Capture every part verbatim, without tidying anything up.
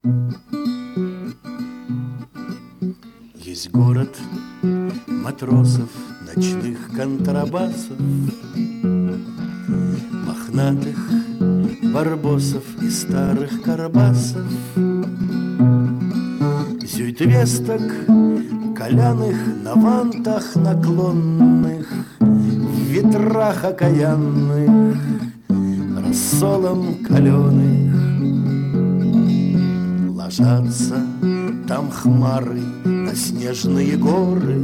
Есть город матросов, ночных контрабасов, мохнатых барбосов и старых карбасов, зюйдвесток, коляных на вантах наклонных, в ветрах окаянных, рассолом каленых. Ложатся там хмары на снежные горы,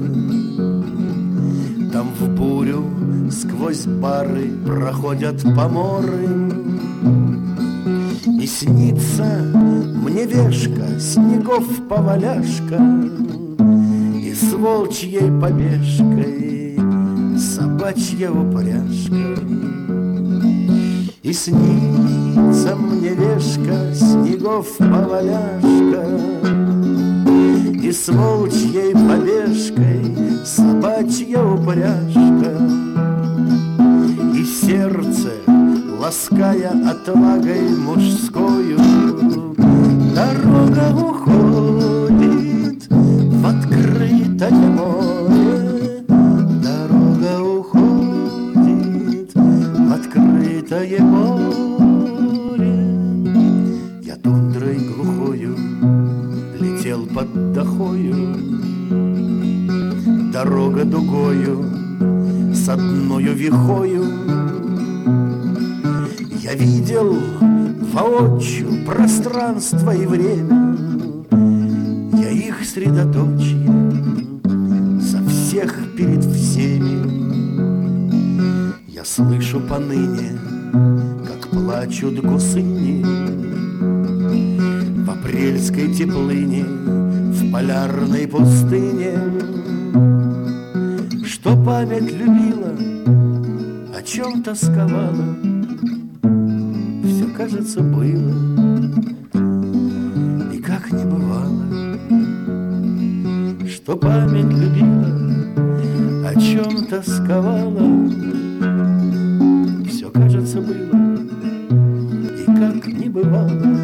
там в бурю сквозь бары проходят поморы. И снится мне вешка, снегов поваляшка, и с волчьей побежкой собачья упряжка. И снится мне вешка, снегов поваляшка, и с волчьей побежкой собачья упряжка. И сердце, лаская отвагой мужскою, дорога уходит в открытое море. Дорога уходит в открытое море. Я тундрой глухою летел под Дахою, дорога дугою с одною вихою. Я видел воочию пространство и время, я их средоточие, со всех перед всеми. Я слышу поныне, как плачут гусыни в апрельской теплыне, в полярной пустыне. Что память любила, о чем тосковала, все, кажется, было и как не бывало. Что память любила, о чем тосковала, все, кажется, было и как не бывало.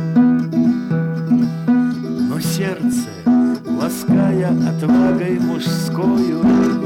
Но сердце, лаская отвагой мужскою,